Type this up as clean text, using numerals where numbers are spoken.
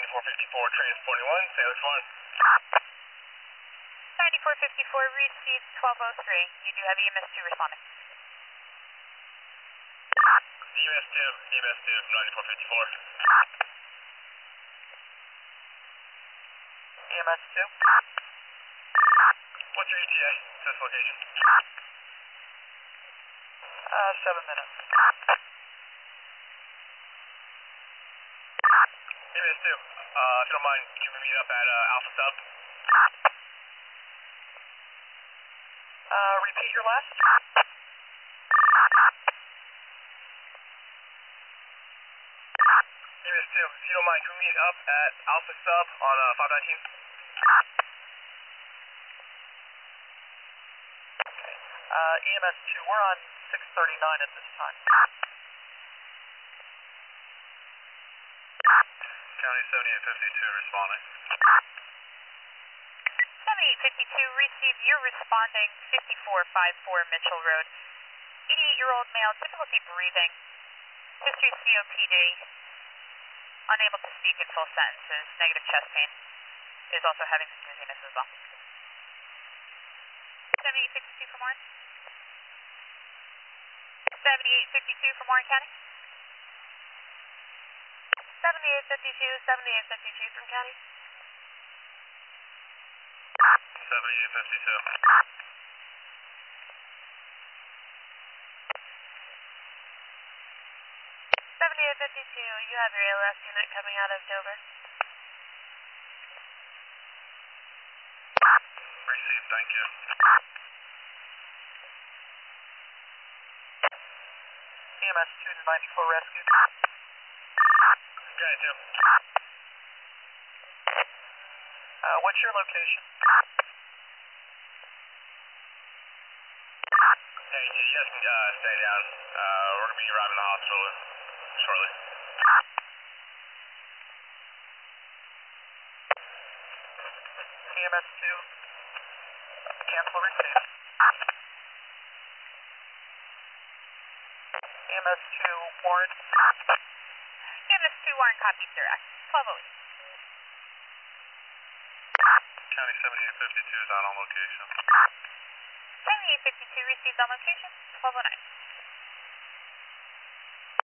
9454, transporting 1, St. Louis 1. 9454, received 1203. You do have EMS 2 responding. EMS 2 from 9454. EMS 2. What's your ETA to this location? 7 minutes. EMS 2, if you don't mind, can we meet up at Alpha Sub? Repeat your last. EMS 2, if you don't mind, can we meet up at Alpha Sub on 519? EMS 2, we're on 639 at this time. County 7852 responding. 7852, received. You're responding 5454 Mitchell Road. 88-year-old male, difficulty breathing. History of COPD. Unable to speak in full sentences. Negative chest pain. Is also having some dizziness as well. 7852 from Warren. 7852 from Warren County. 7852 from County. 7852. 7852, you have your ALS unit coming out of Dover. Received, thank you. EMS 2 to 94 rescue. County 2. What's your location? Hey, you guys can stay down. We're going to be arriving at the hospital shortly. EMS 2, cancel receive. EMS 2, Warren. EMS 2 Warren copies direct. 1208. County 7852 is out on location. 7852 received on location. 1209.